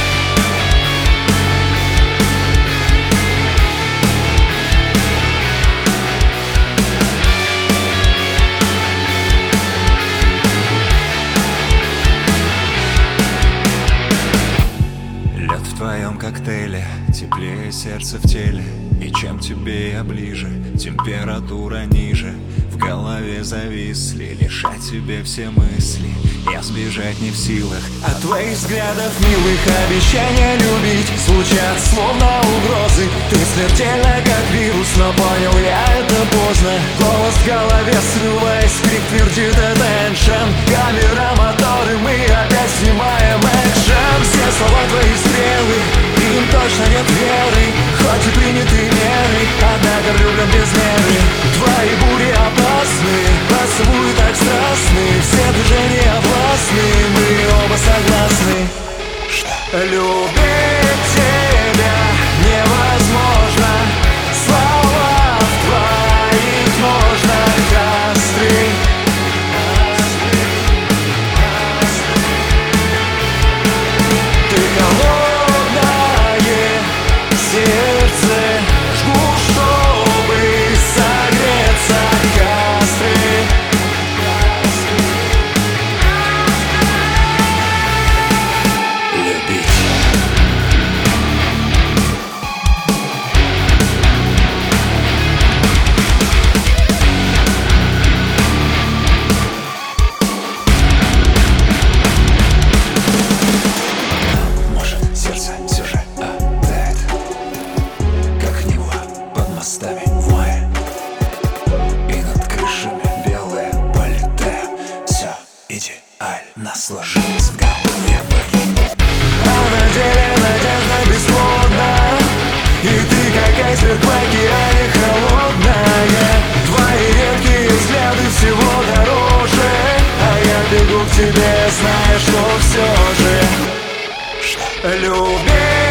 В твоем коктейле теплее сердце в теле. И чем тебе я ближе, температура ниже. В голове зависли, лишь о тебе все мысли. Я сбежать не в силах от твоих взглядов милых. Обещания любить звучат словно угрозы. Ты смертельна как вирус, но понял я это поздно. Голос в голове срываясь, крик твердит attention. Камера, моторы, мы опять снимаем экшен. Все слова твои стрелы, им точно нет веры. Хоть и приняты меры, однако влюблен без меры. Твои бури опасны, поцелуи так страстны. Все движения властны, мы оба согласны, что любить тебя невозможно. Слова в твоих ножнах остры. Ты холодное сердце, жгу, чтобы согреться костры. Любить. Может, сердце все же опять, как него под мостами в мае. И над крышами белое пальто. Все идеально сложилось в голове моей. А на деле надежда бесплодна. И ты как айсберг в океане холодная. Твои редкие взгляды всего дороже. А я бегу к тебе, зная, что все же любить.